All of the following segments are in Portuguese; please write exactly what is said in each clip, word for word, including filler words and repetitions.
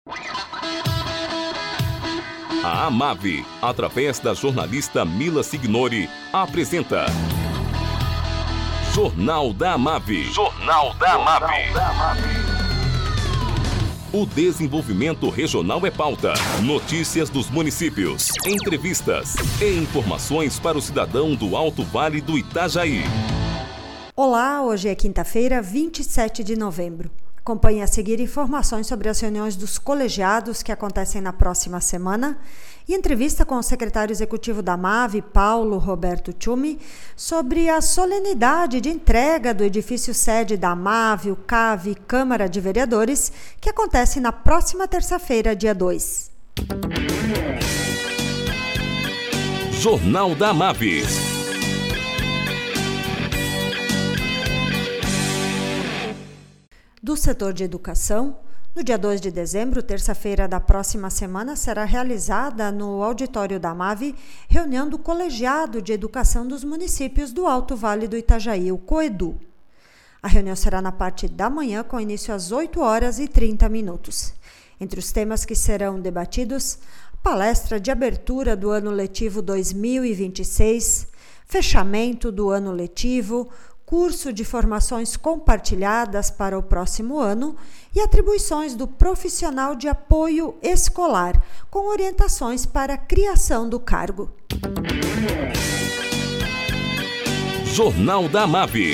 A Amave, através da jornalista Mila Signori, apresenta Jornal da Amave. Jornal da Amave. O desenvolvimento regional é pauta. Notícias dos municípios, entrevistas e informações para o cidadão do Alto Vale do Itajaí. Olá, hoje é quinta-feira, vinte e sete de novembro. Acompanhe a seguir informações sobre as reuniões dos colegiados que acontecem na próxima semana e entrevista com o secretário executivo da Amave, Paulo Roberto Tchumi, sobre a solenidade de entrega do edifício sede da Amave, o C A V e Câmara de Vereadores, que acontece na próxima terça-feira, dia dois. Jornal da Amave. Do setor de educação, no dia dois de dezembro, terça-feira da próxima semana, será realizada no auditório da Amave reunião do Colegiado de Educação dos Municípios do Alto Vale do Itajaí, o COEDU. A reunião será na parte da manhã, com início às oito horas e trinta minutos. Entre os temas que serão debatidos, palestra de abertura do ano letivo dois mil e vinte e seis, fechamento do ano letivo, curso de formações compartilhadas para o próximo ano e atribuições do profissional de apoio escolar, com orientações para a criação do cargo. Jornal da Amave.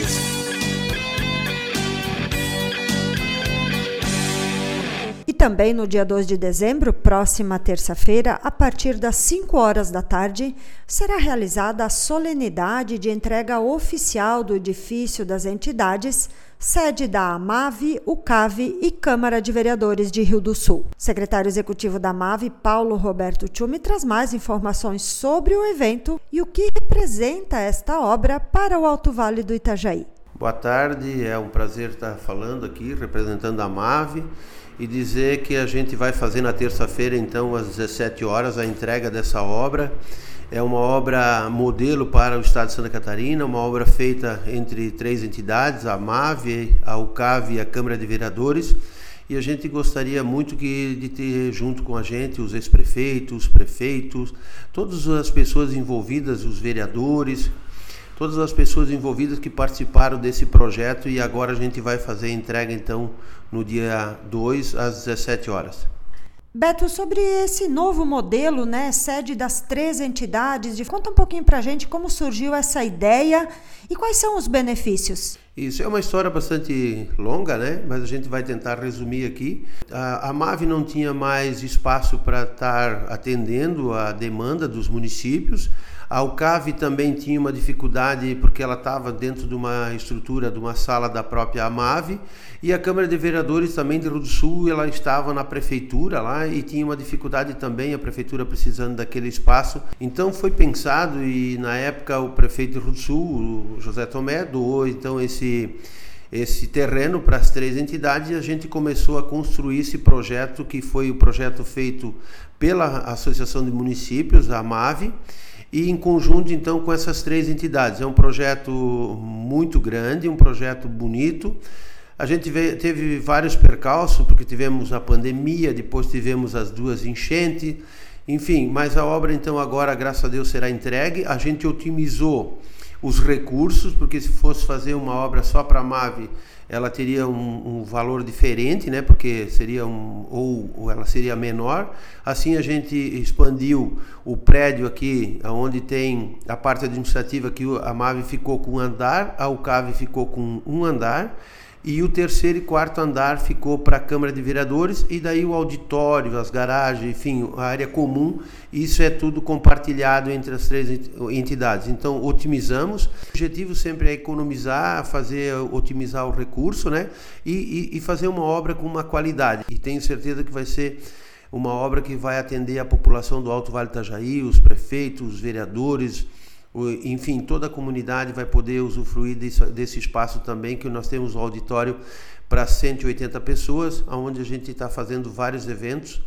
E também no dia dois de dezembro, próxima terça-feira, a partir das cinco horas da tarde, será realizada a solenidade de entrega oficial do edifício das entidades, sede da Amave, o C A V e Câmara de Vereadores de Rio do Sul. O secretário executivo da Amave, Paulo Roberto Tchumi, traz mais informações sobre o evento e o que representa esta obra para o Alto Vale do Itajaí. Boa tarde, é um prazer estar falando aqui, representando a Amave, e dizer que a gente vai fazer na terça-feira, então, às dezessete horas, a entrega dessa obra. É uma obra modelo para o estado de Santa Catarina, uma obra feita entre três entidades, a Amave, a U C A V e a Câmara de Vereadores, e a gente gostaria muito que, de ter junto com a gente os ex-prefeitos, os prefeitos, todas as pessoas envolvidas, os vereadores, todas as pessoas envolvidas que participaram desse projeto, e agora a gente vai fazer a entrega, então, no dia dois, às dezessete horas. Beto, sobre esse novo modelo, né, sede das três entidades, de... conta um pouquinho pra gente como surgiu essa ideia e quais são os benefícios. Isso é uma história bastante longa, né? Mas a gente vai tentar resumir aqui. A Amave não tinha mais espaço para estar atendendo a demanda dos municípios. A U C A V também tinha uma dificuldade porque ela estava dentro de uma estrutura, de uma sala da própria Amave, e a Câmara de Vereadores também de Rio do Sul, ela estava na prefeitura lá e tinha uma dificuldade também, a prefeitura precisando daquele espaço. Então foi pensado, e na época o prefeito de Rio do Sul, o José Tomé, doou então esse, esse terreno para as três entidades, e a gente começou a construir esse projeto, que foi o projeto feito pela Associação de Municípios, a Amave, e em conjunto então com essas três entidades. É um projeto muito grande, um projeto bonito. A gente teve vários percalços, porque tivemos a pandemia, depois tivemos as duas enchentes, enfim, mas a obra então agora, graças a Deus, será entregue. A gente otimizou os recursos, porque se fosse fazer uma obra só para a Amave, ela teria um, um valor diferente, né? Porque seria um, ou, ou ela seria menor. Assim a gente expandiu o prédio aqui, onde tem a parte administrativa, que a Amave ficou com um andar, a U C A V ficou com um andar, e o terceiro e quarto andar ficou para a Câmara de Vereadores, e daí o auditório, as garagens, enfim, a área comum, isso é tudo compartilhado entre as três entidades. Então, otimizamos. O objetivo sempre é economizar, fazer, otimizar o recurso, né? E, e, e fazer uma obra com uma qualidade. E tenho certeza que vai ser uma obra que vai atender a população do Alto Vale do Itajaí, os prefeitos, os vereadores, enfim, toda a comunidade vai poder usufruir desse, desse espaço também, que nós temos um auditório para cento e oitenta pessoas, onde a gente está fazendo vários eventos,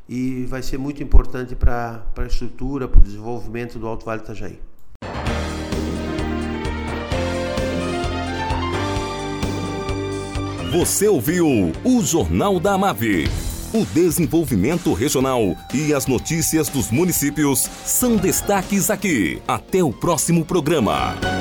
e vai ser muito importante para a estrutura, para o desenvolvimento do Alto Vale do Itajaí. Você ouviu o Jornal da Amave. O desenvolvimento regional e as notícias dos municípios são destaques aqui. Até o próximo programa.